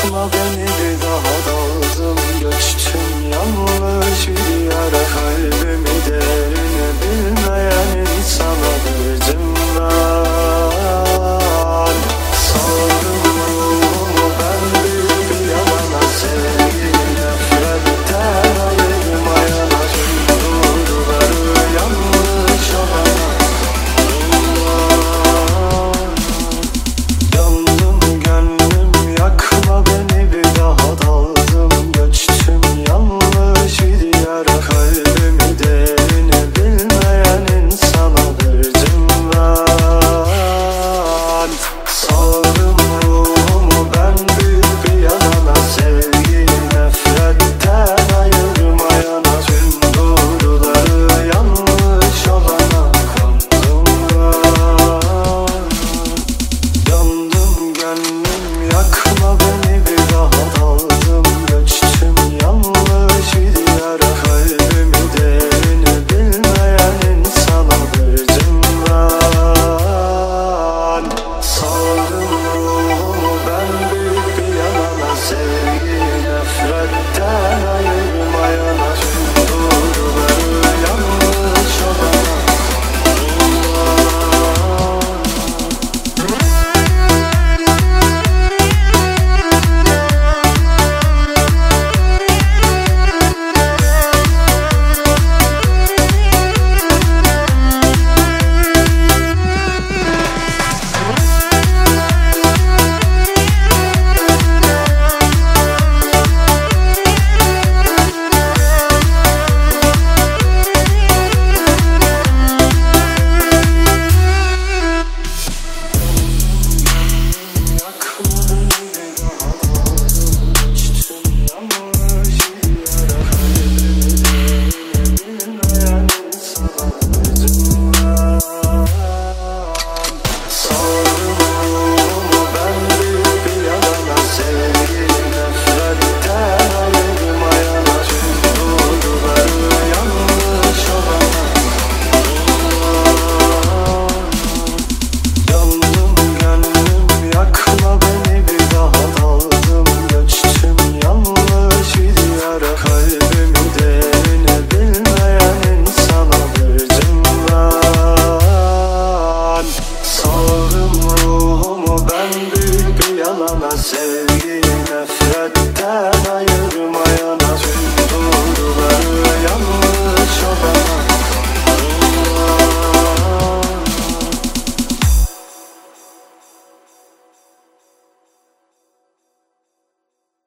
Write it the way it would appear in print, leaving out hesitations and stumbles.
yakma beni bir daha daldım göçtüm yanlış bir yere. Kalbimi derine bilmeyen insana verdim ben. Sardım ruhumu ben bir yalana, sevgi nefretten ayırmayana, tüm doğruları yanlış olana. Yandım gönlüm yakma beni bir daha daldım göçtüm yanlış bir yere. Kalbimi derine bilmeyen insana verdim ben. Sardım ruhumu ben büyük bir yalana, sevgi nefretten ayırmayana, tüm doğruları yanlış olana kandım ben. Yandım gönlüm yakma beni bir daha daldım göçtüm yanlış bir yere. Kalbimi derine bilmeyen insana verdim ben. Sardım ruhumu ben büyük bir yalana, sevgi nefretten ayırmayana, tüm doğruları yanlış olana. Sardım ruhumu ben büyük bir yalana, sevgi